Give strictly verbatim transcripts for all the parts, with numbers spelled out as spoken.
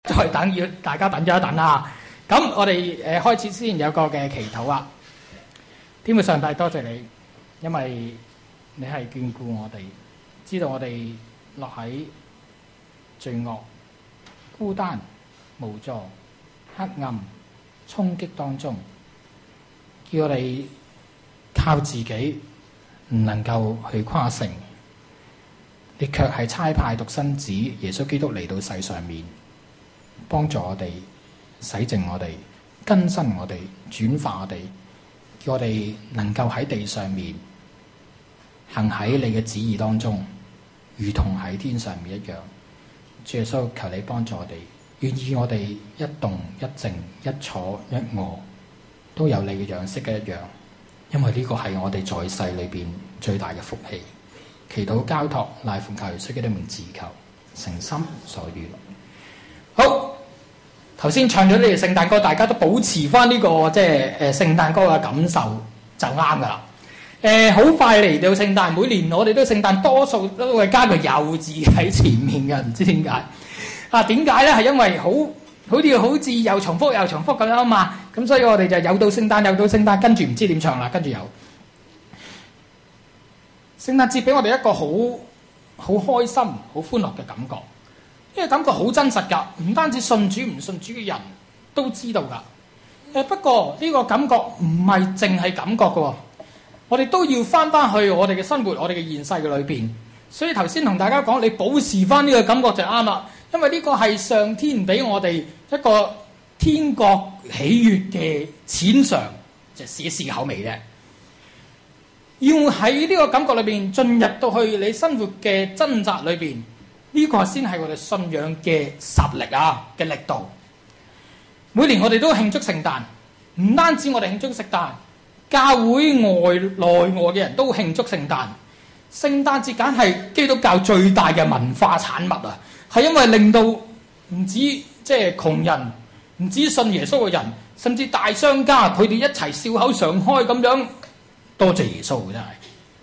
再等要大家等咗一等啦。咁我哋誒開始先有個嘅祈禱啊。天父上帝，多謝你，因為你係眷顧我哋，知道我哋落喺罪惡、孤單、無助、黑暗、衝擊當中，叫我哋靠自己唔能夠去跨城，你卻係差派獨生子耶穌基督嚟到世上面，幫助我哋洗淨我哋、更新我哋、轉化我哋，叫我哋能夠喺地上面行喺你嘅旨意當中，如同喺天上面一樣。主耶穌，求你幫助我哋，願意我哋一動一靜、一坐一臥都有你嘅樣式嘅一樣，因為呢個係我哋在世裏邊最大嘅福氣。祈禱交託賴奉靠耶穌基督名自求，誠心所願。好，頭先唱咗呢條聖誕歌，大家都保持翻呢、這個即係誒聖誕歌嘅感受就啱噶啦。誒、呃，好快嚟到聖誕，每年我哋都聖誕，多數都會加個有字喺前面嘅，唔知點解啊？點解咧？係因為好好似好似又重複又重複咁樣啊嘛。咁所以我哋就有到聖誕，有到聖誕，跟住唔知點唱啦，跟住有聖誕節俾我哋一個好好開心、好歡樂嘅感覺。呢個感覺好真實㗎，唔單止信主唔信主嘅人都知道㗎。誒，不過呢個感覺唔係淨係感覺㗎喎，我哋都要翻翻去我哋嘅生活、我哋嘅現世嘅裏邊。所以頭先同大家講，你保持翻呢個感覺就啱啦，因為呢個係上天俾我哋一個天國喜悅嘅淺嘗，就試一試口味啫。要喺呢個感覺裏邊進入到去你生活嘅掙扎裏邊。呢個先係我哋信仰嘅實力啊嘅力度。每年我哋都慶祝聖誕，唔單止我哋慶祝聖誕，教會外內外嘅人都慶祝聖誕。聖誕節簡係基督教最大嘅文化產物啊！係因為令到唔止即係窮人，唔止信耶穌嘅人，甚至大商家佢哋一齊笑口常開咁樣，多謝耶穌真係。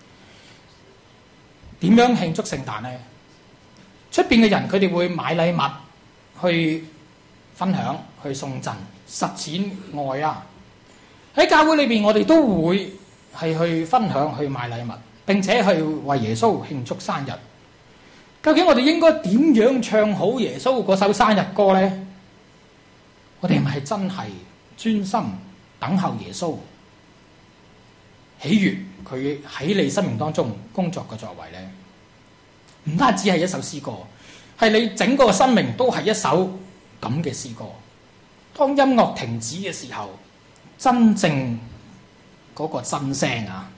點樣慶祝聖誕呢？出邊嘅人佢哋會買禮物去分享、去送贈、實踐愛啊！喺教會裏邊，我哋都會係去分享、去買禮物，並且去為耶穌慶祝生日。究竟我哋應該點樣唱好耶穌嗰首生日歌呢？我哋係咪真係專心等候耶穌，喜悅佢喺你生命當中工作嘅作為呢？唔單止係一首詩歌，係你整個生命都係一首咁嘅詩歌。當音樂停止嘅時候，真正嗰個真聲啊，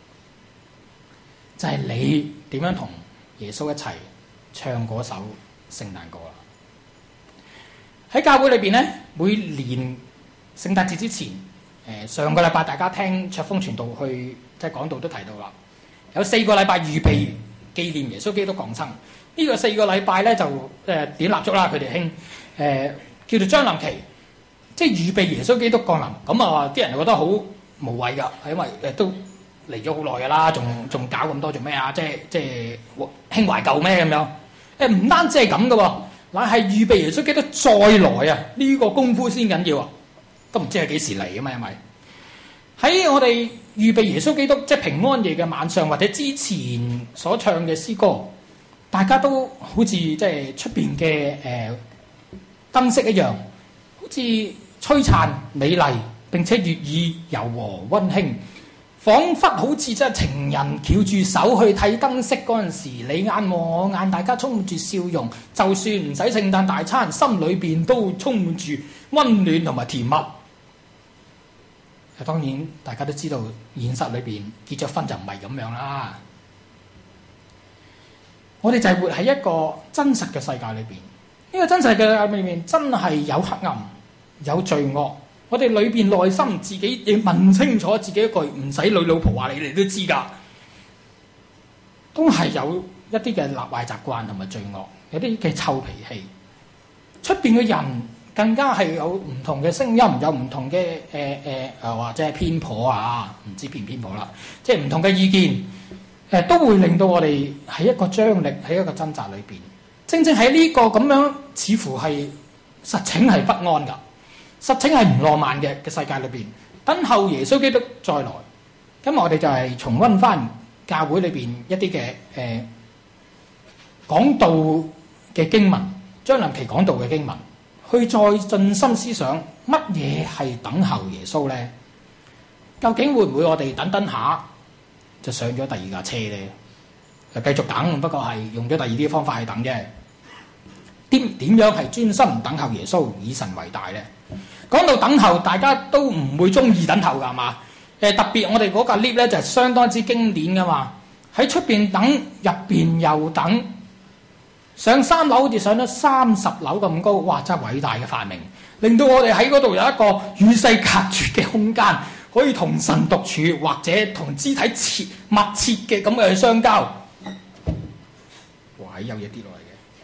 就係你點樣同耶穌一齊唱嗰首聖誕歌啦。喺教會裏邊咧，每年聖誕節之前，誒上個禮拜大家聽卓峰傳道去即係講道都提到啦，有四個禮拜預備紀念耶穌基督降生。呢、這個四個禮拜咧就誒、呃、點蠟燭啦，佢哋興誒叫做將臨期，即係預備耶穌基督降臨。咁啊啲人就覺得好無謂㗎，係因為誒都嚟咗好耐㗎啦，仲仲搞咁多做咩啊？即係即係興懷舊咩咁樣？誒唔單止係咁嘅喎，乃係預備耶穌基督再來啊！呢、這個功夫先緊要啊，都唔知係幾時嚟啊嘛，因為喺我哋預備耶穌基督即係平安夜嘅晚上，或者之前所唱嘅詩歌，大家都好似即係出邊嘅誒燈飾一樣，好似璀璨美麗，並且悅耳柔和溫馨，彷彿好似即係情人翹住手去睇燈飾嗰陣時，你眼望我眼，大家充滿住笑容，就算唔使聖誕大餐，心裏邊都充滿住溫暖同埋甜蜜。當然大家都知道現實裏邊結咗婚就唔係咁樣啦。我哋就係活喺一個真實嘅世界裏邊，呢、這個真實嘅世界裏面真係有黑暗有罪惡。我哋裏邊內心自己要問清楚自己一句，唔使女老婆話你哋都知㗎，都係有一啲嘅立壞習慣同埋罪惡，有啲嘅臭脾氣。出邊嘅人更加係有唔同嘅聲音，有唔同嘅誒誒誒或者係偏頗啊，唔知偏唔偏頗啦，即係唔同嘅意見，誒、呃、都會令到我哋喺一個張力喺一個掙扎裏邊。正正喺呢個咁樣似乎係實情係不安㗎，實情係唔浪漫嘅嘅世界裏邊，等候耶穌基督再來。今日我哋就係重溫翻教會裏邊一啲嘅誒講道嘅經文，張林琪講道嘅經文，去再盡心思想乜嘢係等候耶穌呢？究竟會唔會我哋等等下就上咗第二架車呢？就繼續等，不過係用咗第二啲方法去等啫。點點樣係專心等候耶穌，以神為大呢？講到等候，大家都唔會中意等候㗎，係嘛？誒特別我哋嗰架 lift 咧就係相當之經典㗎嘛，喺出邊等，入邊又等，上三樓好似上咗三十樓咁高，哇！真係偉大嘅發明，令到我哋喺嗰度有一個與世隔絕嘅空間，可以同神獨處，或者同肢體切密切嘅咁嘅去相交。哇！有嘢跌落嚟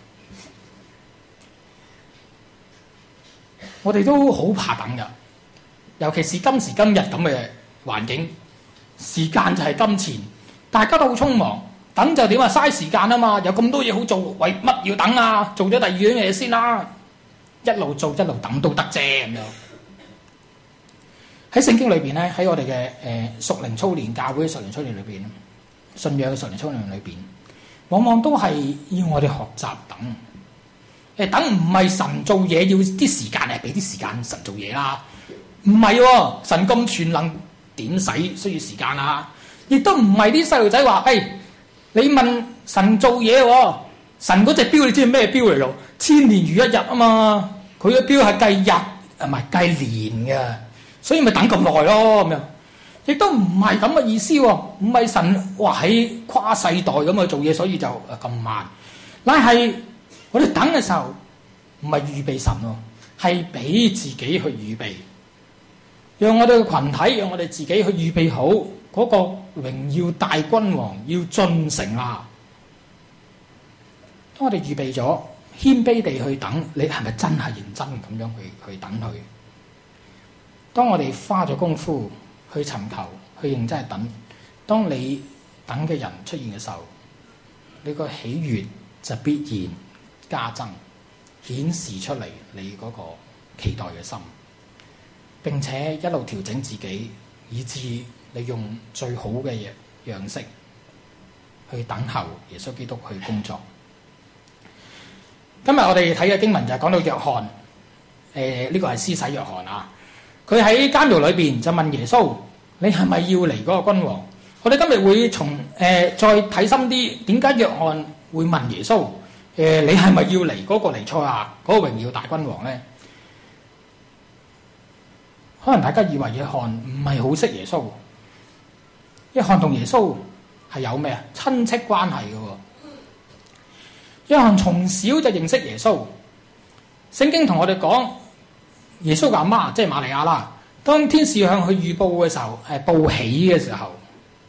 嘅，我哋都好怕等㗎，尤其是今時今日咁嘅環境，時間就係金錢，大家都好匆忙，等就點啊？嘥時間啊嘛，有咁多嘢好做，為乜要等啊？做咗第二樣嘢先啦，一路做一路等都得啫咁樣。喺聖經裏邊咧，喺我哋嘅誒屬靈操練、教會嘅屬靈操練裏邊，信仰嘅屬靈操練裏邊，往往都係要我哋學習等。誒等唔係神做嘢要啲時間，係俾啲時間神做嘢啦。唔係喎，神咁全能，點使需要時間啊？亦都唔係啲細路仔話，誒、哎、你問神做嘢喎，神嗰隻錶你知係咩錶嚟咯？千年如一日啊嘛，佢嘅錶係計日啊，唔係計年嘅，所以咪等咁耐咯咁樣。亦都唔係咁嘅意思喎，唔係神話喺跨世代咁去做嘢，所以就誒咁慢。乃係我哋等嘅時候，唔係預備神喎，係俾自己去預備。讓我哋嘅群體，讓我哋自己去預備好嗰個榮耀大君王要進城啦。當我哋預備咗，謙卑地去等，你係咪真係認真咁樣去去等佢？當我哋花咗功夫去尋求，去認真去等，當你等嘅人出現嘅時候，你個喜悅就必然加增，顯示出嚟你嗰個期待嘅心。並且一路調整自己，以致你用最好嘅樣式去等候耶穌基督去工作。今日我哋睇嘅經文就係講到約翰，誒、呃、呢、這個係施洗約翰啊。佢喺監獄裏邊就問耶穌：你係咪要嚟嗰個君王？我哋今日會從誒、呃、再睇深啲，點解約翰會問耶穌：誒、呃、你係咪要嚟嗰個彌賽亞嗰個榮耀大君王咧？可能大家以為約翰唔係好識耶穌，約翰同耶穌係有咩啊？親戚關係嘅喎。約翰從小就認識耶穌，聖經同我哋講，耶穌嘅阿媽即係瑪利亞啦。當天使向佢預報嘅時候，係報喜嘅時候，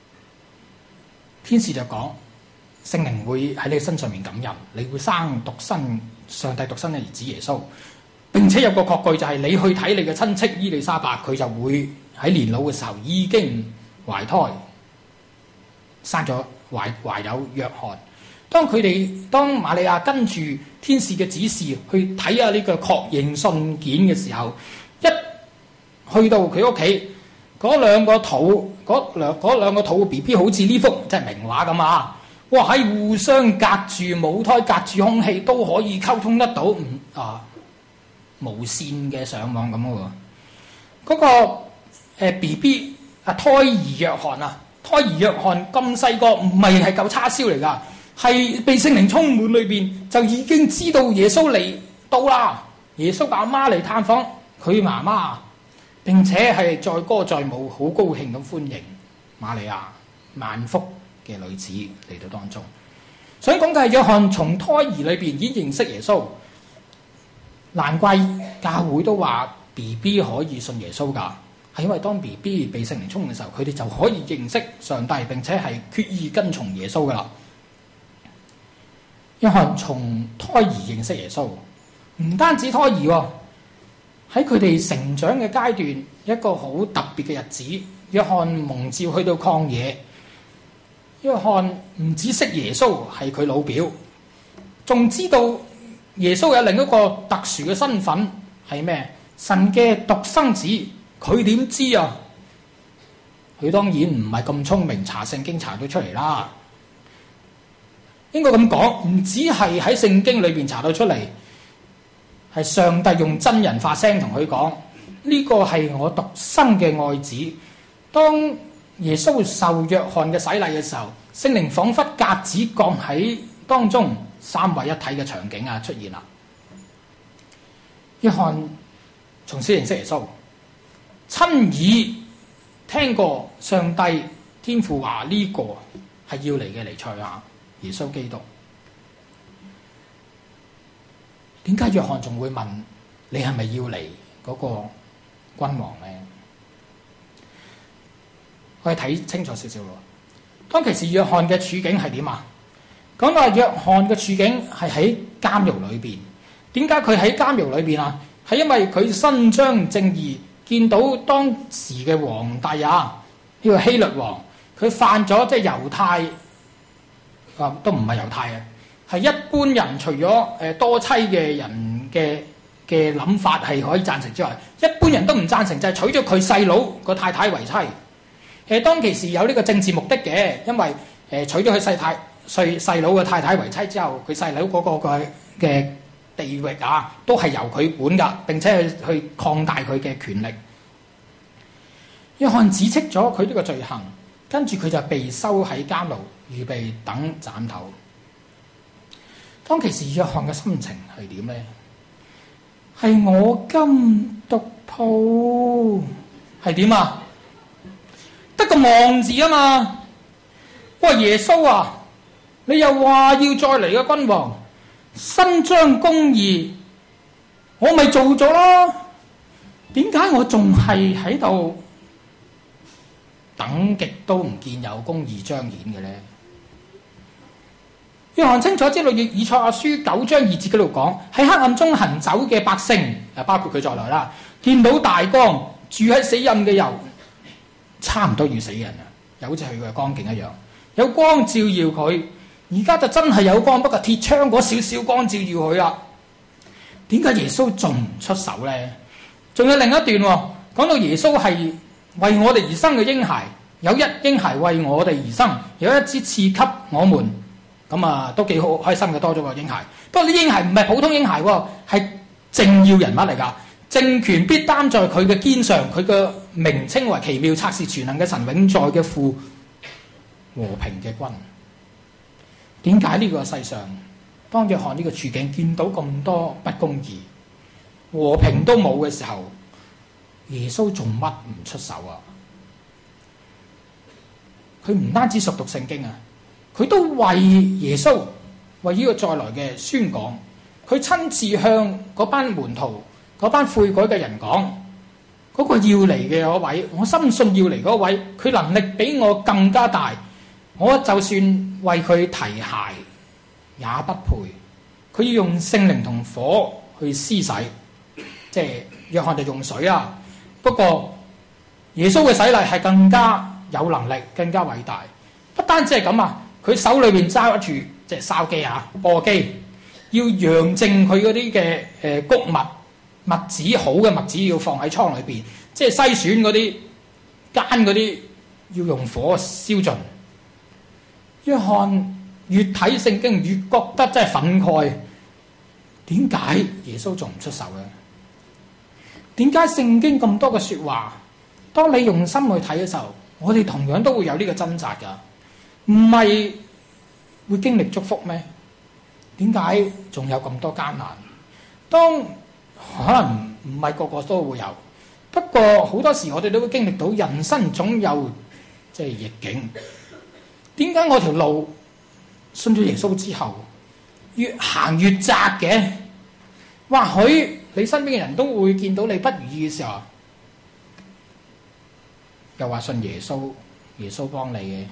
天使就講聖靈會喺你身上面感孕，你會生獨生上帝獨生嘅兒子耶穌。並且有個確據就係你去睇你嘅親戚伊麗莎白，佢就會喺年老嘅時候已經懷胎，生咗懷懷有約翰。當佢哋當瑪利亞跟住天使嘅指示去睇下呢個確認信件嘅時候，一去到佢屋企，嗰兩個肚嗰兩嗰兩個肚 B B 好似呢幅即係名畫咁啊！哇，喺互相隔住母胎隔住空氣都可以溝通得到，唔啊〜無線嘅上網咁嘅喎，嗰、那個誒 B B 啊胎兒約翰啊，胎兒約翰咁細個，唔係係嚿叉燒嚟㗎，係被聖靈充滿裏邊就已經知道耶穌嚟到啦。耶穌阿媽嚟探訪佢媽媽，並且係載歌載舞，好高興咁歡迎瑪利亞萬福嘅女子嚟到當中。想講嘅係約翰從胎兒裏邊已經認識耶穌。難怪教會都話 B B 可以信耶穌㗎，係因為當 B B 被聖靈充滿嘅時候，佢哋就可以認識上帝，並且係決意跟從耶穌㗎啦。約翰從胎兒認識耶穌，唔單止胎兒喎，喺佢哋成長嘅階段，一個好特別嘅日子，約翰蒙召去到曠野。約翰唔止識耶穌係佢老表，仲知道耶穌有另一個特殊嘅身份係咩？神嘅獨生子，佢點知啊？佢當然唔係咁聰明，查聖經查到出嚟啦。應該咁講，唔止係喺聖經裏邊查到出嚟，係上帝用真人發聲同佢講：呢個係我獨生嘅愛子。當耶穌受約翰嘅洗禮嘅時候，聖靈彷彿鴿子降喺當中，三位一體嘅場景啊出現啦。約翰從小認識耶穌，親耳聽過上帝天父話呢個係要嚟嘅彌賽亞耶穌基督。點解約翰仲會問你係咪要嚟嗰個君王呢？我哋睇清楚少少咯。當其時約翰嘅處境係點啊？講到約翰嘅處境係喺監獄裏邊。點解佢喺監獄裏邊啊？係因為佢伸張正義，見到當時嘅皇帝啊，呢個希律王，佢犯咗即係猶太啊，都唔係猶太嘅，係一般人除咗誒多妻嘅人嘅嘅諗法係可以贊成之外，一般人都唔贊成，就係娶咗佢細佬個太太為妻。誒當其時有呢個政治目的嘅，因為誒娶咗佢細太細細佬嘅太太為妻之後，佢細佬嗰個嘅嘅地域啊，都係由佢管㗎，並且去去擴大佢嘅權力。約翰指斥咗佢呢個罪行，跟住佢就被收喺監牢，預備等斬頭。當其時約翰嘅心情係點呢？係我今獨抱係點啊？得個望字啊嘛！喂，耶穌啊，你又話要再嚟嘅君王，伸張公義，我咪做咗咯？點解我仲係喺度等極都唔見有公義彰顯嘅呢？約翰清楚知道以賽亞書九章二節嗰度講，喺黑暗中行走嘅百姓，包括佢在內啦，見到大光，住喺死蔭嘅油，差唔多要死人啊！又好似佢嘅光景一樣，有光照耀佢。而家就真係有光，不過鐵窗嗰少少光照耀佢啦。點解耶穌仲唔出手呢？仲有另一段喎，講到耶穌係為我哋而生嘅嬰孩，有一嬰孩為我哋而生，有一枝賜給我們。咁啊，都幾好開心嘅，多咗個嬰孩。不過呢嬰孩唔係普通嬰孩喎，係政要人物嚟㗎。政權必擔在佢嘅肩上，佢嘅名稱為奇妙、策士、全能嘅神、永在嘅父、和平嘅君。點解呢個世上，當約翰呢個處境見到咁多不公義、和平都冇嘅時候，耶穌做乜唔出手啊？佢唔單止熟讀聖經啊，佢都為耶穌為呢個再來嘅宣講，佢親自向嗰班門徒、嗰班悔改嘅人講，嗰個要嚟嘅嗰位，我深信要嚟嗰位，佢能力比我更加大，我就算為佢提鞋也不配。佢要用聖靈同火去施洗，即係約翰就用水啊。不過耶穌嘅洗禮係更加有能力，更加偉大。不單止係咁啊，佢手裏邊揸住即係筲箕啊、簸箕，要揚淨佢嗰啲嘅誒穀物麥子，好嘅麥子要放喺倉裏邊，即係篩選嗰啲奸嗰啲，要用火燒盡。約翰越睇聖經越覺得真係憤慨，點解耶穌仲唔出手咧？點解聖經咁多嘅說話，當你用心去睇嘅時候，我哋同樣都會有呢個掙扎噶，唔係會經歷祝福咩？點解仲有咁多艱難？當可能唔係個個都會有，不過好多時我哋都會經歷到人生總有即係逆境。點解我條路信咗耶穌之後越行越窄嘅？或許你身邊嘅人都會見到你不如意嘅時候，又話信耶穌，耶穌幫你嘅。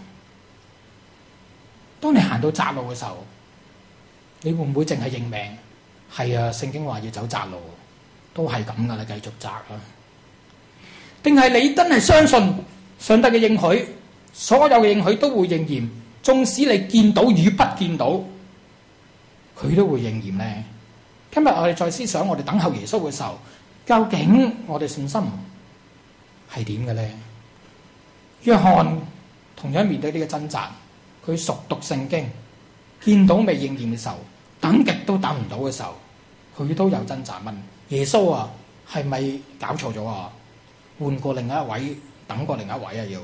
當你行到窄路嘅時候，你會唔會淨係認命？係啊，聖經話要走窄路，都係咁噶啦，繼續窄啊！定係你真係相信上帝嘅應許？所有嘅應許都會應驗，縱使你見到與不見到，佢都會應驗呢？ 今日我哋再思想，我哋等候耶穌嘅時候，究竟我哋信心係點嘅咧？約翰同樣面對呢個掙扎，佢熟讀聖經，見到未應驗嘅時候，等極都等唔到嘅時候，佢都有掙扎問耶穌啊，係咪搞錯咗啊？換過另一位，等過另一位啊！要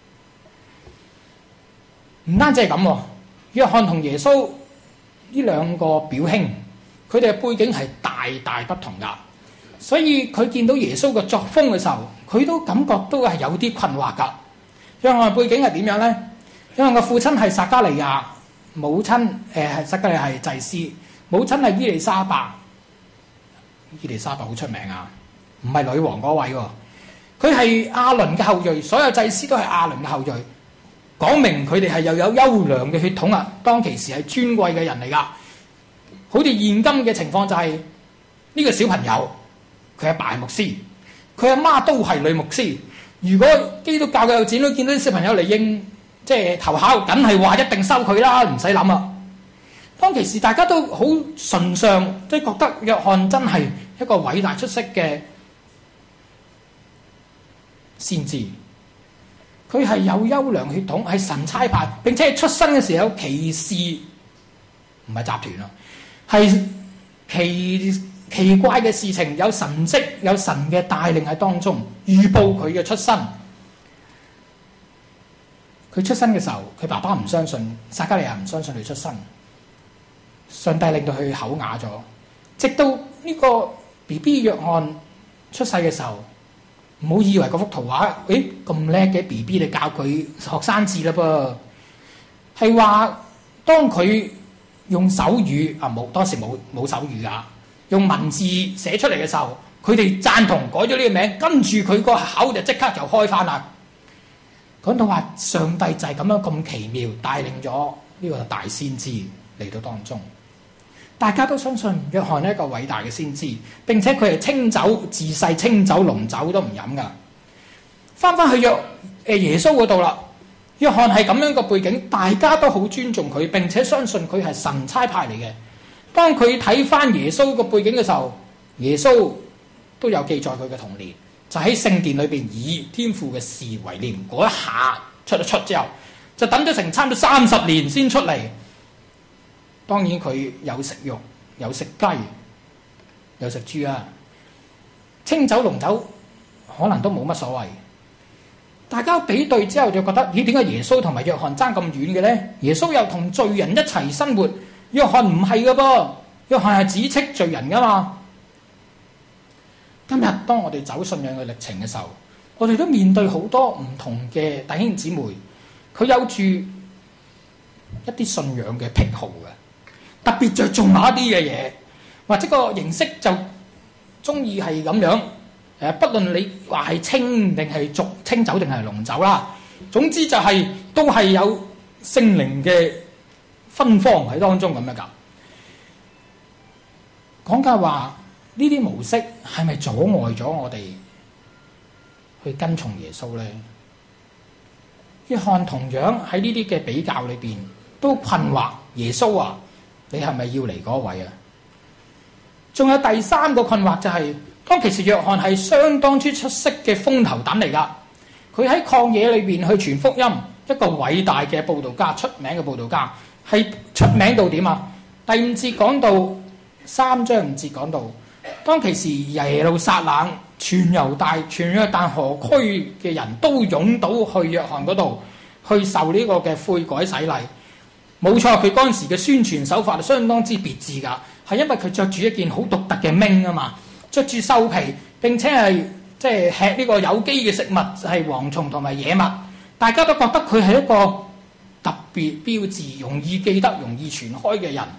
唔單止係咁，約翰同耶穌呢兩個表兄，佢哋嘅背景係大大不同噶，所以佢見到耶穌嘅作風嘅時候，佢都感覺都係有啲困惑噶。約翰嘅背景係點樣咧？約翰嘅父親係撒迦利亞，母親誒係撒迦利亞係祭司，母親係伊麗莎白。伊麗莎白好出名啊，唔係女王嗰位喎。佢係亞倫嘅後裔，所有祭司都係亞倫嘅後裔，講明佢哋係又有優良嘅血統啊！當其時係尊貴嘅人嚟噶。好似現今嘅情況就係、是、呢、這個小朋友，佢阿爸係牧師，佢阿媽都係女牧師。如果基督教嘅有子女見到啲小朋友嚟應即係投考，梗係話一定收佢啦，唔使諗啊！當其時大家都好崇尚，即係覺得約翰真係一個偉大出色嘅先知，佢係有優良血統，係神差派，並且係出生嘅時候有奇事，唔係集團啊，係奇奇怪嘅事情，有神蹟，有神嘅帶領喺當中，預報佢嘅出生。佢出生嘅時候，佢爸爸唔相信，撒迦利亞唔相信佢出生，上帝令到佢口啞咗，直到呢個 B B 約翰出世嘅時候。唔好以為嗰幅圖畫，誒咁叻嘅 B B， 你教佢學生字啦噃，係話當佢用手語啊，冇當時冇冇手語啊，用文字寫出嚟嘅時候，佢哋贊同改咗呢個名，跟住佢個口就即刻就開翻啦。講到話上帝就係咁樣咁奇妙帶領咗呢個大先知嚟到當中。大家都相信約翰係一個偉大嘅先知，並且佢係清酒，自細清酒濃酒都唔飲噶。翻翻去約誒耶穌嗰度啦，約翰係咁樣個背景，大家都好尊重佢，並且相信佢係神差派嚟嘅。當佢睇翻耶穌個背景嘅時候，耶穌都有記載佢嘅童年，就喺聖殿裏邊以天父嘅事為念。嗰一下出咗出之後，就等咗成差唔多三十年先出嚟。當然佢有食肉，有食雞，有食豬啊。清酒濃酒可能都冇乜所謂。大家比對之後就覺得，咦？點解耶穌同埋約翰爭咁遠嘅咧？耶穌又同罪人一齊生活，約翰唔係噶噃，約翰係指斥罪人噶嘛。今日當我哋走信仰嘅歷程嘅時候，我哋都面對好多唔同嘅弟兄姊妹，佢有住一啲信仰嘅癖好嘅。特別着重某一啲嘅嘢，或者個形式就中意係咁樣。誒，不論你話係清定係濁清酒定係濃酒啦，總之就係、是、都係有聖靈嘅芬芳喺當中咁樣㗎。講嘅話呢啲模式係咪阻礙咗我哋去跟從耶穌咧？約翰同樣喺呢啲嘅比較裏邊都困惑耶穌啊！你係咪要嚟嗰位啊？仲有第三個困惑就係、是，當其實約翰係相當之出色嘅風頭躉嚟噶，佢喺曠野裏邊去傳福音，一個偉大嘅佈道家，出名嘅佈道家，係出名到點啊？第五節講到三章五節講到，當其時耶路撒冷、全猶大、全約旦河區嘅人都湧到去約翰嗰度去受呢個嘅悔改洗禮。冇錯，佢嗰陣時嘅宣傳手法係相當之別緻㗎，係因為佢着住一件好獨特嘅名啊嘛，着住獸皮，並且係即係吃呢個有機嘅食物，係蝗蟲同埋野物，大家都覺得佢係一個特別標誌，容易記得、容易傳開嘅人。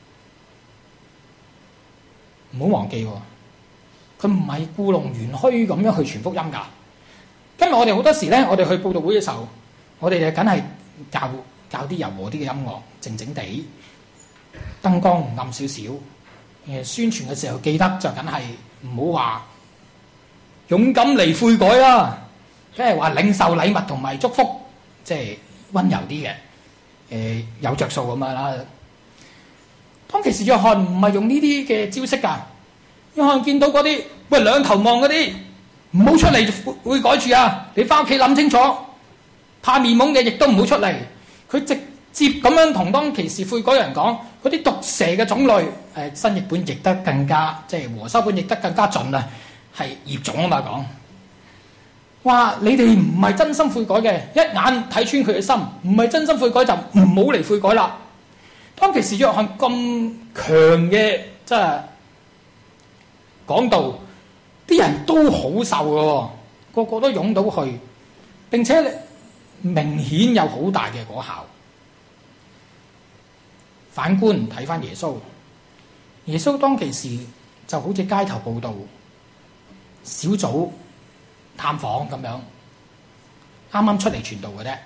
唔好忘記喎，佢唔係故弄玄虛咁樣去傳福音㗎。今日我哋好多時咧，我哋去佈道會嘅時候，我哋就梗係教。搞啲柔和啲嘅音樂，靜靜地，燈光暗少少。誒，宣傳嘅時候記得就梗係唔好話勇敢嚟悔改啦，梗係話領受禮物同埋祝福，即係溫柔啲嘅，誒有着數咁樣啦。 當其時約翰唔係用呢啲嘅招式㗎。約翰見到嗰啲喂兩頭望嗰啲，唔好出嚟會改住啊！你翻屋企諗清楚，怕面懵嘅亦都唔好出嚟。佢直接咁樣同當其時悔改人講，嗰啲毒蛇嘅種類，誒新譯本譯得更加，即係和修本譯得更加盡啊，係孽種啊嘛講。話你哋唔係真心悔改嘅，一眼睇穿佢嘅心，唔係真心悔改就唔好嚟悔改啦。當其時約翰咁強嘅即係講道，啲人都好受嘅，個個都湧到去，並且明顯有好大嘅果效。反觀睇翻耶穌，耶穌當其時就好似街頭報道、小組探訪咁樣，啱啱出嚟傳道嘅啫。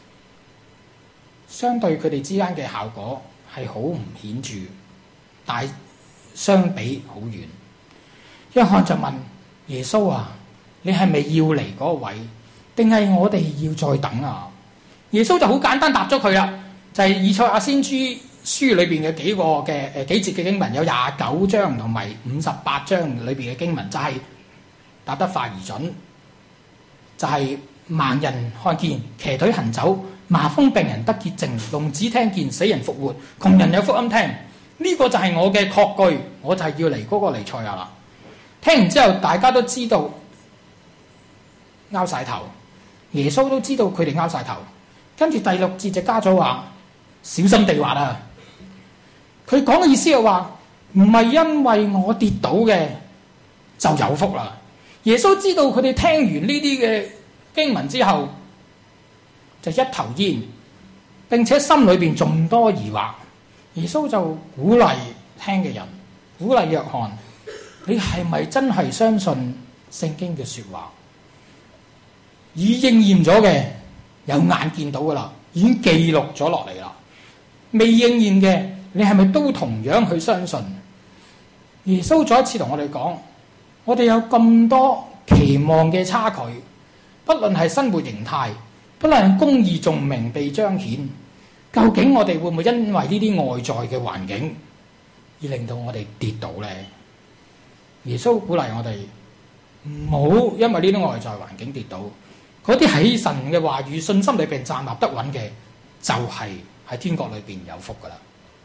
相對佢哋之間嘅效果係好唔顯著，但係相比好遠。約翰就問耶穌啊，你係咪要嚟嗰個位，定係我哋要再等啊？耶穌就好簡單答咗佢啦，就係、是、以賽亞先知書裏邊嘅幾個嘅誒幾節嘅經文，有廿九章同埋五十八章裏邊嘅經文，就係、是、答得快而準，就係、是、盲人看見，騎腿行走，麻風病人得潔淨，聾子聽見，死人復活，窮人有福音聽。呢、這個就係我嘅確據，我就係要嚟嗰個彌賽亞啦。聽完之後，大家都知道拗晒頭，耶穌都知道佢哋拗晒頭。跟住第六節就加咗話，小心地滑啊！佢講嘅意思係話，唔係因為我跌倒嘅就有福啦。耶穌知道佢哋聽完呢啲嘅經文之後，就一頭煙，並且心裏邊仲多疑惑。耶穌就鼓勵聽嘅人，鼓勵約翰，你係咪真係相信聖經嘅說話？已應驗咗嘅，有眼見到噶啦，已經記錄咗落嚟啦。未應驗嘅，你係咪都同樣去相信？耶穌再一次同我哋講，我哋有咁多期望嘅差距，不論係生活形態，不論係公義頌名被彰顯，究竟我哋會唔會因為呢啲外在嘅環境而令到我哋跌倒呢？耶穌鼓勵我哋唔好因為呢啲外在環境跌倒，嗰啲喺神嘅話語信心裏邊站立得穩嘅，就係喺天國裏邊有福噶啦。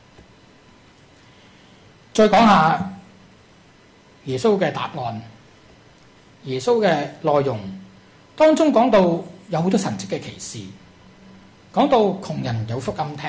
再講下耶穌嘅答案，耶穌嘅內容當中講到有好多神蹟嘅奇事，講到窮人有福音聽。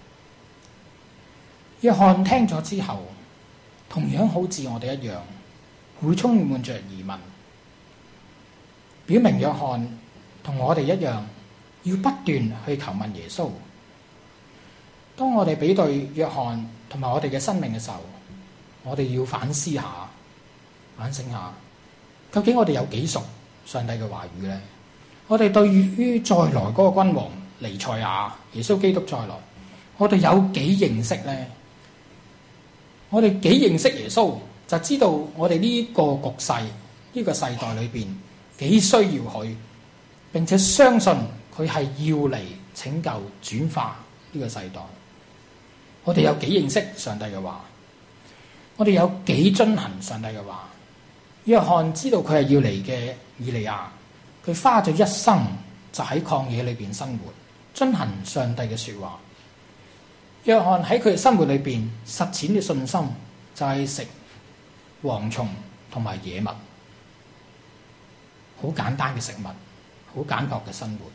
約翰聽咗之後，同樣好似我哋一樣，會充滿着疑問，表明約翰同我哋一樣，要不斷去求問耶穌。當我哋比對約翰同埋我哋嘅生命嘅時候，我哋要反思下、反省下，究竟我哋有幾熟上帝嘅話語呢？我哋對於再來嗰個君王彌賽亞耶穌基督再來，我哋有幾認識呢？我哋幾認識耶穌，就知道我哋呢個局勢、呢、呢個世代裏邊幾需要佢，並且相信佢係要嚟拯救、轉化呢個世代。我哋有幾認識上帝嘅話，我哋有幾遵行上帝嘅話。約翰知道佢係要嚟嘅以利亞，佢花咗一生就喺曠野裏邊生活，遵行上帝嘅說話。約翰喺佢嘅生活裏邊實踐嘅信心就係食蝗蟲同埋野物，好簡單嘅食物，好簡樸嘅生活。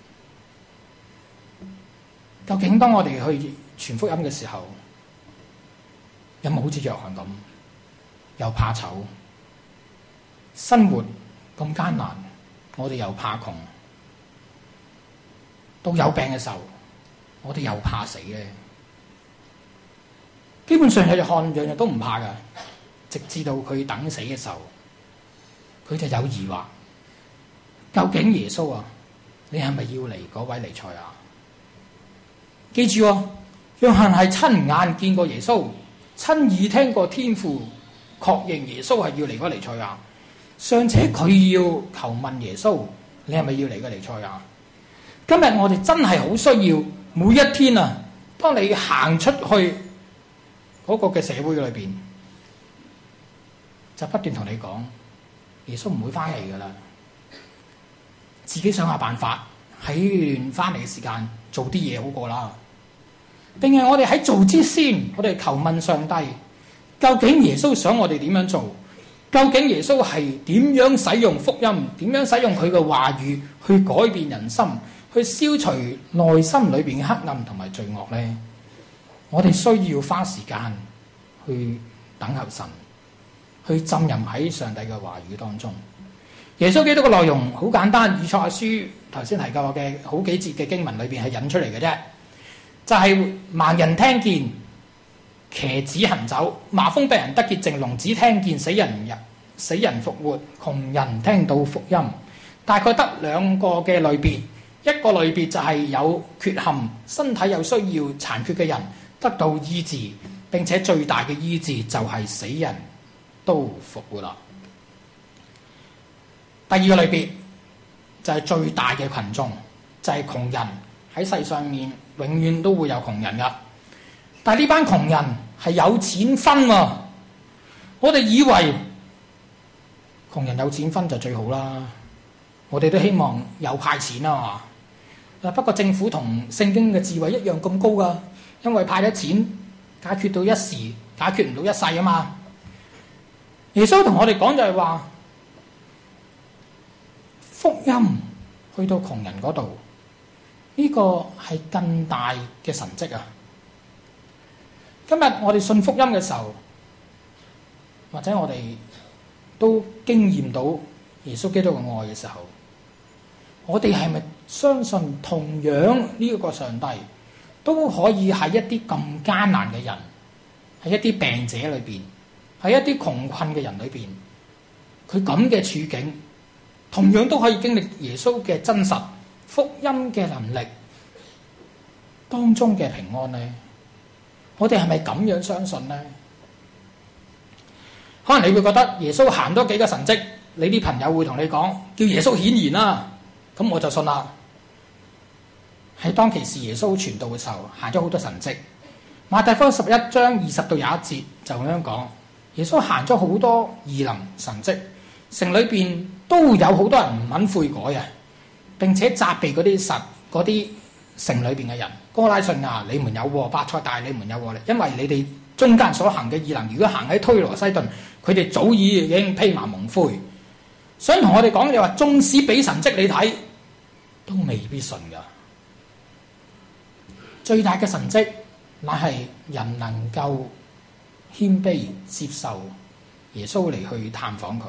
究竟當我哋去傳福音嘅時候，有冇好似約翰咁，又怕醜，生活咁艱難，我哋又怕窮，到有病嘅時候，我哋又怕死嘅？基本上約翰樣樣都唔怕㗎，直至到佢等死嘅時候，佢就有疑惑。究竟耶穌啊，你係咪要嚟嗰位彌賽亞？記住喎，約翰係親眼見過耶穌，親耳聽過天父確認耶穌係要嚟嗰彌賽亞，尚且佢要求問耶穌，你係咪要嚟嗰彌賽亞？今日我哋真係好需要每一天啊，當你行出去嗰嗰個嘅社會裏邊，就不斷同你講耶穌唔會翻嚟噶啦，自己想下辦法喺段翻嚟嘅時間做啲嘢好過啦。定係我哋喺做之先，我哋求問上帝，究竟耶穌想我哋點樣做？究竟耶穌係點樣使用福音？點樣使用佢嘅話語去改變人心，去消除內心裏邊嘅黑暗同埋罪惡呢？我哋需要花時間去等候神，去浸淫喺上帝嘅話語當中。耶穌基督嘅內容好簡單，以賽亞書頭先提過嘅好幾節嘅經文裏邊係引出嚟嘅啫，就係、是、盲人聽見，瘸子行走，麻風病人得潔淨，聾子聽見，死人入死人復活，窮人聽到福音。大概得兩個嘅類別，一個類別就係有缺陷、身體有需要、殘缺嘅人得到醫治，並且最大嘅醫治就係死人都復活啦。第二個類別就係最大嘅群眾，就係窮人。喺世上面永遠都會有窮人噶，但係呢班窮人係有錢分喎。我哋以為窮人有錢分就最好啦，我哋都希望有派錢啊嘛。不過政府同聖經嘅智慧一樣咁高噶，因為派咗錢解決到一時，解決唔到一世啊嘛。耶穌同我哋講就係話，福音去到窮人嗰度，呢個係更大嘅神蹟啊！今日我哋信福音嘅時候，或者我哋都經驗到耶穌基督嘅愛嘅時候，我哋係咪相信同樣呢一個上帝都可以喺一啲咁艱難嘅人，喺一啲病者裏邊，喺一啲窮困嘅人裏邊，佢咁嘅處境，同樣都可以經歷耶穌嘅真實福音嘅能力當中嘅平安呢？我哋係咪咁樣相信呢？可能你會覺得耶穌行多幾個神蹟，你啲朋友會同你講叫耶穌顯現啦，咁我就信啦。喺當其時耶穌傳道嘅時候，行咗好多神蹟。馬太福音十一章二十到廿一節就咁樣講，耶穌行咗好多異能神蹟，城裏邊都有好多人唔肯悔改啊，並且責備嗰啲神嗰啲城裏邊嘅人。哥拉汛亞，你們有禍；伯賽大，你們有禍，因為你哋中間所行嘅異能，如果行喺推羅西頓，佢哋早已已經披麻蒙灰。想同我哋講，你話縱使俾神蹟你睇，都未必信噶。最大嘅神蹟，乃係人能夠謙卑接受耶穌嚟去探訪佢。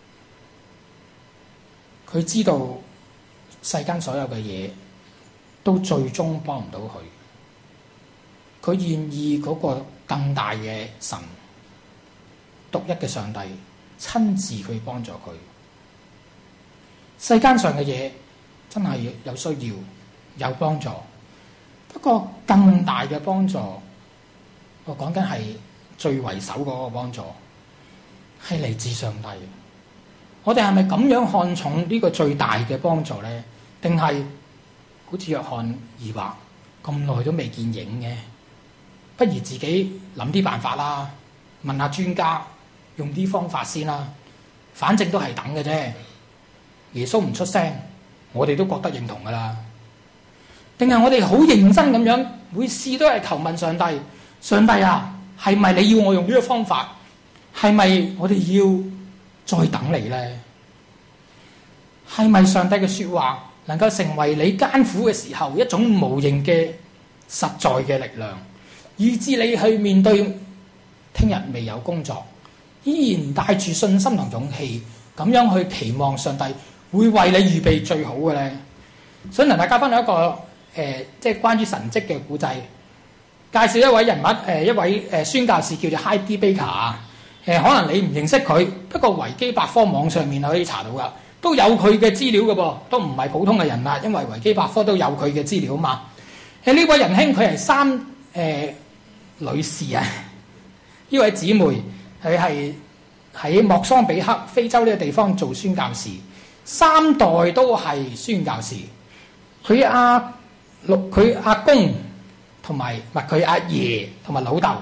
佢知道世間所有嘅嘢都最終幫唔到佢，佢願意嗰個更大嘅神，獨一嘅上帝親自去幫助佢。世間上嘅嘢真係有需要有幫助，不過更大嘅幫助，我講緊係最為首嗰個幫助，係嚟自上帝。我哋係咪咁樣看重呢個最大嘅幫助呢？定係好似約翰疑惑咁耐都未見影嘅，不如自己諗啲辦法啦，問下專家，用啲方法先啦，反正都係等嘅啫。耶穌唔出聲，我哋都覺得認同噶啦。定係我哋好認真咁樣，每次都係求問上帝，上帝啊，係咪你要我用呢個方法？係咪我哋要再等你呢？係咪上帝嘅說話能夠成為你艱苦嘅時候一種無形嘅實在嘅力量，以致你去面對聽日未有工作，依然帶住信心同勇氣咁樣去期望上帝會為你預備最好嘅呢？想同大家分享一個誒、呃，即係關於神蹟嘅故仔，介紹一位人物，誒、呃、一位誒宣教士叫做 Heidi Baker 啊。誒、呃、可能你唔認識佢，不過維基百科網上面可以查到噶，都有佢嘅資料嘅噃，都唔係普通嘅人啦，因為維基百科都有佢嘅資料嘛。誒、呃、呢位仁兄佢係三誒、呃、女士啊，呢位姊妹佢係喺莫桑比克非洲呢個地方做宣教士，三代都係宣教士。佢阿六佢阿公同埋唔係佢阿爺同埋老豆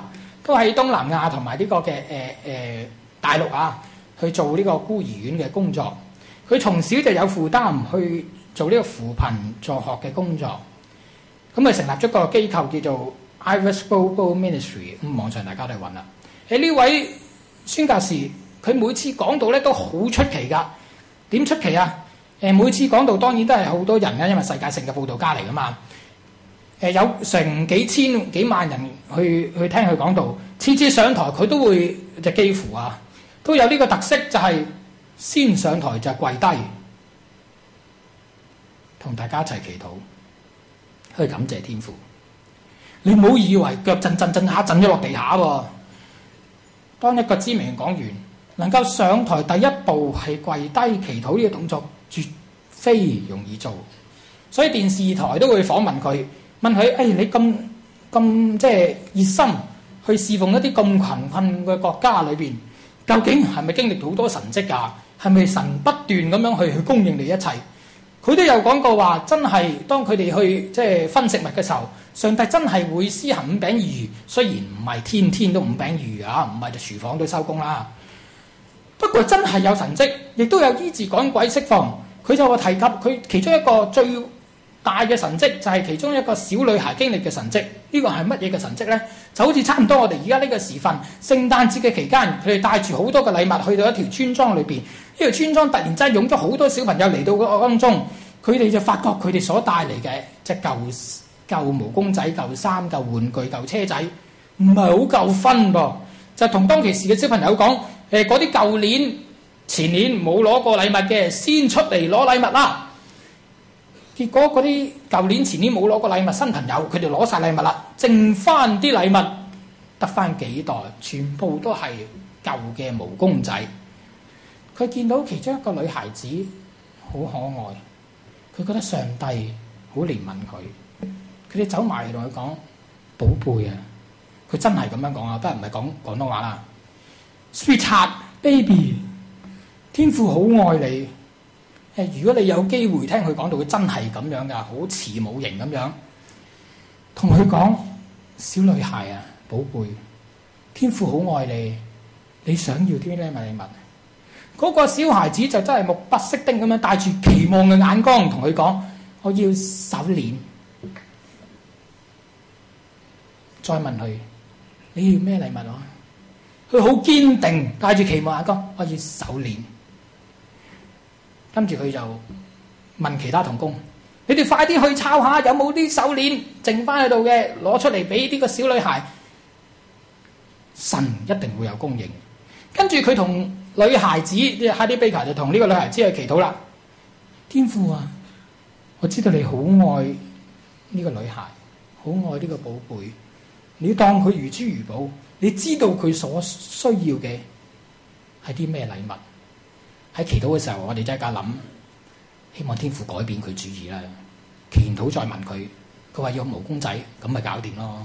都喺東南亞同埋呢個嘅誒誒大陸啊，去做呢個孤兒院嘅工作。佢從小就有負擔去做呢個扶貧助學嘅工作。咁佢成立咗個機構叫做 Iris Global Ministry， 咁網上大家都揾啦。誒呢位宣教士，佢每次講道咧都好出奇㗎。點出奇啊？誒每次講道當然都係好多人啦，因為世界性嘅佈道家嚟㗎嘛。誒有成幾千幾萬人去去聽佢講道，次次上台佢都會就幾乎啊，都有呢個特色，就係先上台就跪低，同大家一齊祈禱，去感謝天父。你唔好以為腳震震震下震咗落地下喎。當一個知名講員能夠上台第一步係跪低祈禱呢個動作，絕非容易做。所以電視台都會訪問佢。問佢：誒、哎、你咁咁即係熱心去侍奉一啲咁貧困嘅國家裏邊，究竟係咪經歷好多神蹟㗎？係咪神不斷咁樣去去供應你一切？佢都有講過話，真係當佢哋去即係分食物嘅時候，上帝真係會施行五餅二魚。雖然唔係天天都五餅二魚啊，唔係就廚房都收工啦。不過真係有神蹟，亦都有醫治趕鬼釋放。佢就話提及佢其中一個最大嘅神蹟就係其中一個小女孩經歷嘅神蹟。呢個係乜嘢嘅神蹟呢？就好似差唔多我哋而家呢個時分，聖誕節嘅期間，佢哋帶住好多嘅禮物去到一條村莊裏邊。呢條村莊突然之間湧咗好多小朋友嚟到個當中，佢哋就發覺佢哋所帶嚟嘅即係舊舊毛公仔、舊衫、舊玩具、舊車仔，唔係好夠分噃。就同當其時嘅小朋友講：誒嗰啲舊年、前年冇攞過禮物嘅，先出嚟攞禮物啦！結果嗰啲舊年前年冇攞過禮物新朋友，佢哋攞晒禮物啦，剩翻啲禮物得翻幾袋，全部都係舊嘅毛公仔。佢見到其中一個女孩子好可愛，佢覺得上帝好憐憫佢。佢哋走埋嚟同佢講：寶貝啊！佢真係咁樣講啊，不過唔係講廣東話啦。Sweetheart baby， 天父好愛你。誒，如果你有機會聽佢講到，佢真係咁樣噶，好慈母型咁樣，同佢講：小女孩啊，寶貝，天父好愛你，你想要啲咩禮物？嗰個小孩子就真係目不識丁咁樣，帶住期望嘅眼光同佢講：我要手鏈。再問佢：你要咩禮物啊？佢好堅定，帶住期望眼光：我要手鏈。跟住佢就問其他同工：你哋快啲去抄下，有冇啲手鏈剩翻喺度嘅，攞出嚟俾呢個小女孩。神一定會有供應。跟住佢同女孩子，啲哈啲貝卡就同呢個女孩子去祈禱啦。天父啊，我知道你好愛呢個女孩，好愛呢個寶貝，你當佢如珠如寶，你知道佢所需要嘅係啲咩禮物？喺祈禱嘅時候，我哋真係咁諗，希望天父改變佢主意啦。祈完禱再問佢，佢話要毛公仔，咁咪搞掂咯。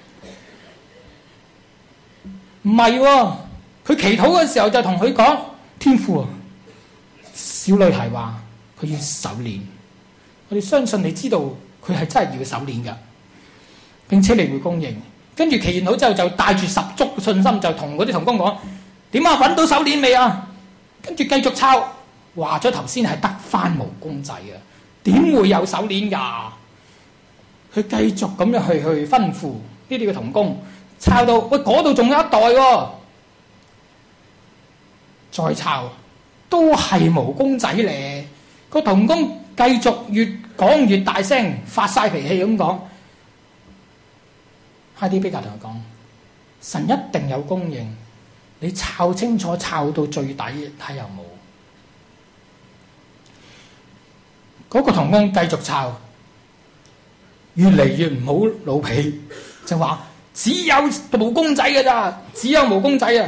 唔係喎，佢祈禱嘅時候就同佢講：天父啊，小女孩話佢要手鏈，我哋相信你知道佢係真係要手鏈㗎，並且你會供應。跟住祈完禱之後，就帶住十足嘅信心，就同嗰啲同工講：點啊，揾到手鏈未啊？跟住繼續抄，話咗頭先係得翻毛公仔啊，點會有手鏈㗎？佢繼續咁樣去去吩咐呢啲嘅童工，抄到喂嗰度仲有一袋喎、哦，再抄都係毛公仔咧。個童工繼續越講越大聲，發晒脾氣咁講。哈啲比較同佢講：神一定有供應。你抄清楚，抄到最底睇有冇？嗰、那個童工繼續抄，越嚟越唔好老皮，就話只有毛公仔㗎咋，只有毛公仔啊！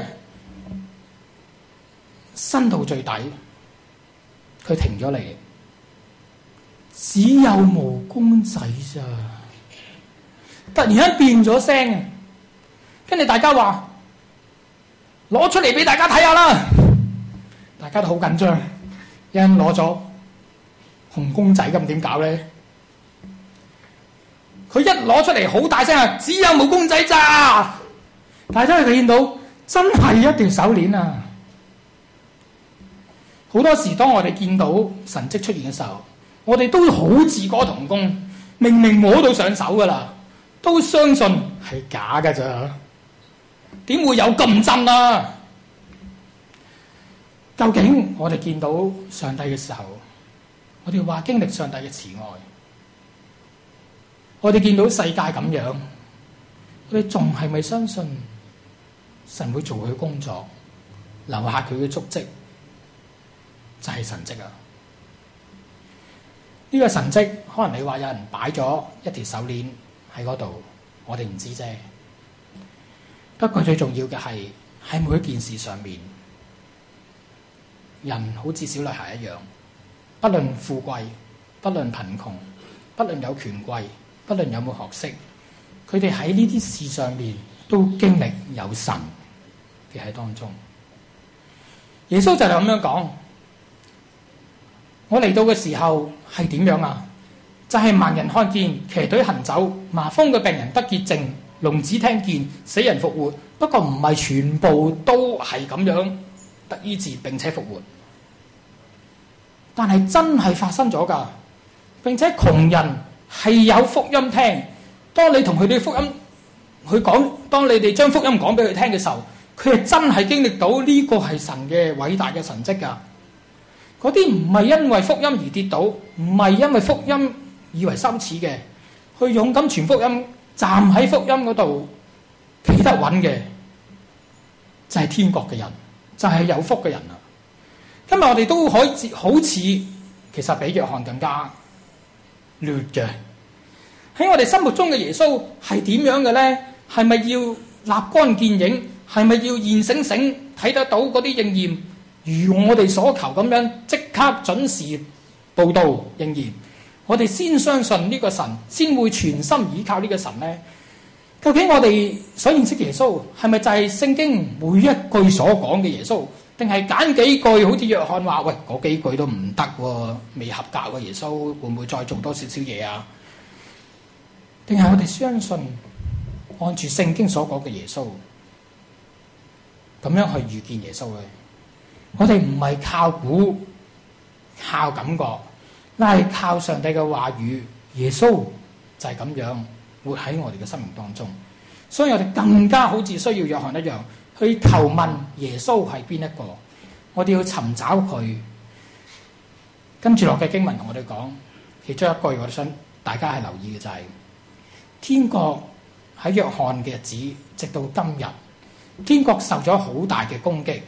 伸到最底，佢停咗嚟，只有毛公仔咋？突然間變咗聲，跟住大家話：攞出嚟俾大家睇下啦！大家都好緊張，一人攞咗紅公仔咁點搞咧？佢一攞出嚟好大聲啊！只有毛公仔咋？ 但係真係見到真係一條手鏈啊！好多時當我哋見到神蹟出現嘅時候，我哋都好自覺同工，明明摸到上手噶啦，都相信係假噶咋？點會有咁真啊？究竟我哋見到上帝嘅時候，我哋話經歷上帝嘅慈愛，我哋見到世界咁樣，我哋仲係咪相信神會做佢工作，留下佢嘅足跡，就係神蹟啊？呢個神蹟可能你話有人擺咗一條手鏈喺嗰度，我哋唔知啫。不過最重要嘅係喺每一件事上面，人好似小女孩一樣，不論富貴，不論貧窮，不論有權貴，不論有冇學識，佢哋喺呢啲事上面都經歷有神嘅喺當中。耶穌就係咁樣講，我嚟到嘅時候係點樣啊？就係、是、盲人看見，瘸腿行走，麻風嘅病人得潔淨，聾子聽見，死人復活。不過唔係全部都係咁樣得醫治並且復活，但係真係發生咗㗎。並且窮人係有福音聽，當你同佢哋福音去講，當你哋將福音講俾佢聽嘅時候，佢係真係經歷到呢個係神嘅偉大嘅神蹟㗎。嗰啲唔係因為福音而跌倒，唔係因為福音以為羞恥嘅，去勇敢傳福音，站喺福音嗰度企得穩嘅，就係天國嘅人，就係有福嘅人啦。今日我哋都可以好似其實比約翰更加劣嘅。喺我哋心目中嘅耶穌係點樣嘅咧？係咪要立竿見影？係咪要現醒醒睇得到嗰啲應驗？如我哋所求咁樣即刻準時報道應驗？我哋先相信呢個神，先會全心倚靠呢個神咧。究竟我哋所認識耶穌係咪就係聖經每一句所講嘅耶穌，定係揀幾句好似約翰話喂，嗰幾句都唔得喎，未合格喎，耶穌會唔會再做多少少嘢啊？定係我哋相信按住聖經所講嘅耶穌咁樣去遇見耶穌嘅？我哋唔係靠估靠感覺，但係靠上帝嘅話語。耶穌就係咁樣活喺我哋嘅生命當中，所以我哋更加好似需要約翰一樣去求問耶穌係邊一個，我哋要尋找佢。跟住落嘅經文同我哋講，其中一句我哋想大家係留意嘅就係、是、天國喺約翰嘅日子直到今日，天國受咗好大嘅攻擊。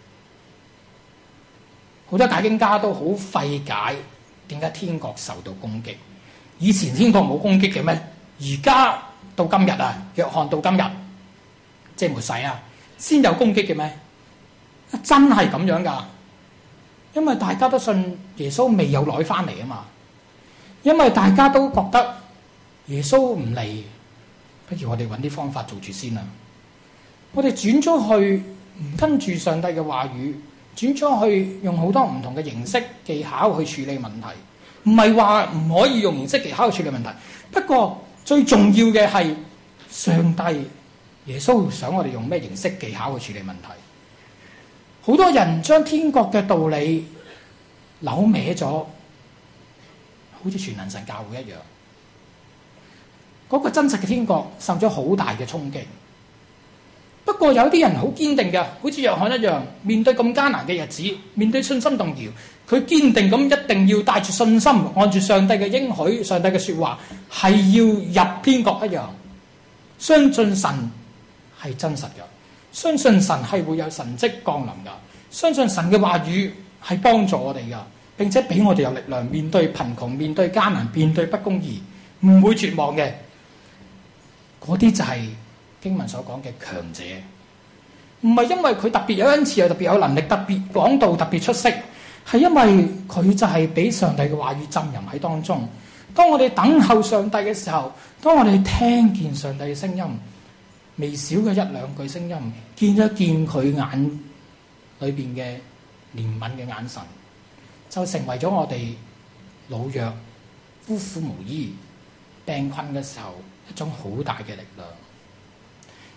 好多解經家都好費解點解天國受到攻擊。以前天國冇攻擊嘅咩？而家到今日啊，約翰到今日即係末世啊，先有攻擊嘅咩？真係咁樣㗎？因為大家都信耶穌未有來翻嚟啊嘛，因為大家都覺得耶穌唔嚟，不如我哋揾啲方法做住先啦。我哋轉咗去唔跟住上帝嘅話語，轉咗去用好多唔同嘅形式技巧去處理問題，唔係話唔可以用形式技巧去處理問題。不過最重要嘅係上帝耶穌想我哋用咩形式技巧去處理問題。好多人將天國嘅道理扭歪咗，好似全能神教會一樣。嗰、那個真實嘅天國受咗好大嘅衝擊。不過有啲人好堅定嘅，好似約翰一樣，面對咁艱難嘅日子，面對信心動搖，佢堅定咁一定要帶住信心，按住上帝嘅應許、上帝嘅說話，係要入天國一樣。相信神係真實嘅，相信神係會有神蹟降臨嘅，相信神嘅話語係幫助我哋嘅，並且俾我哋有力量面對貧窮、面對艱難、面對不公義，唔會絕望嘅。嗰啲就係經文所講嘅強者，唔係因為佢特別有恩賜又特別有能力，特別講道特別出色，係因為佢就係俾上帝嘅話語浸淫喺當中。當我哋等候上帝嘅時候，當我哋聽見上帝嘅聲音，微小嘅一兩句聲音，見一見佢眼裏邊嘅憐憫嘅眼神，就成為咗我哋老弱、孤苦無依、病困嘅時候一種好大嘅力量。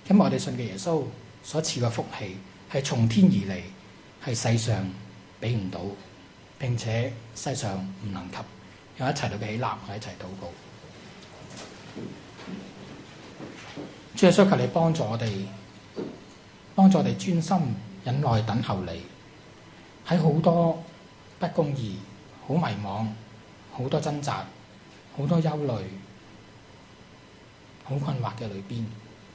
因為我哋信嘅耶穌所賜嘅福氣係從天而嚟，係世上俾唔到，並且世上唔能及。讓一齊到嘅起立，我一齊禱告。主耶穌，求你幫助我哋，幫助我哋專心忍耐等候你。喺好多不公義、好迷惘、好多掙扎、好多憂慮、好困惑嘅裏邊，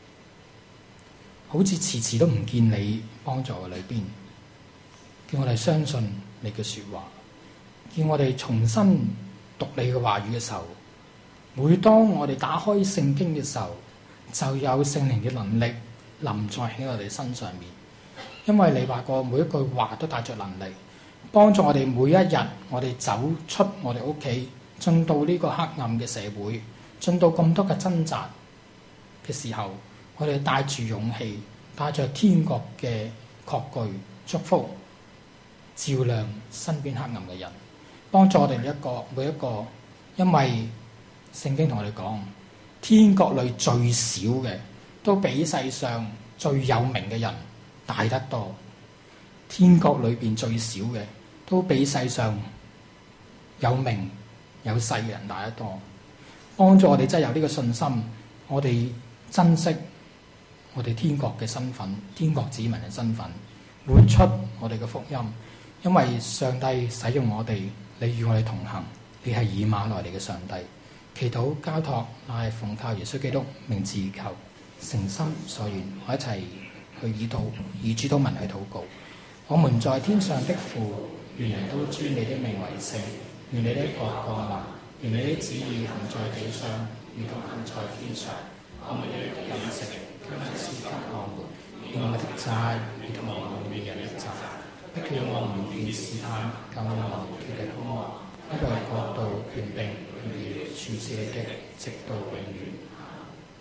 好似遲遲都唔見你幫助嘅裏邊，叫我哋相信你嘅說話，叫我哋重新讀你嘅話語嘅時候，每當我哋打開聖經嘅時候，就有聖靈嘅能力臨在喺我哋身上面。因為你話過每一句話都帶着能力，幫助我哋每一日，我哋走出我哋屋企，進到呢個黑暗嘅社會，進到咁多嘅掙扎嘅時候，我哋帶住勇氣，帶着天國嘅確據祝福，照亮身邊黑暗嘅人，幫助我哋一個每一個。因為聖經同我哋講，天國裏最少嘅都比世上最有名嘅人大得多，天國裏邊最少嘅都比世上有名有勢嘅人大得多。幫助我哋真係有呢個信心，我哋珍惜我哋天國嘅身份，天國子民嘅身份，活出我哋嘅福音。因為上帝使用我哋，你與我哋同行，你係以馬內利嘅上帝。祈禱交託乃係奉靠耶穌基督名字求，誠心所願。我一齊去以禱以主禱文去禱告。我們在天上的父，願人都尊你的名為聖，願你的國降臨，願你的旨意行在地上，如同行在天上。我們的飲食今日賜給我們，免我們的債，如同我們免人的債，不叫我們遇試探，救我們脫離兇惡。因為國度、權柄、榮耀，全是你的，直到永遠。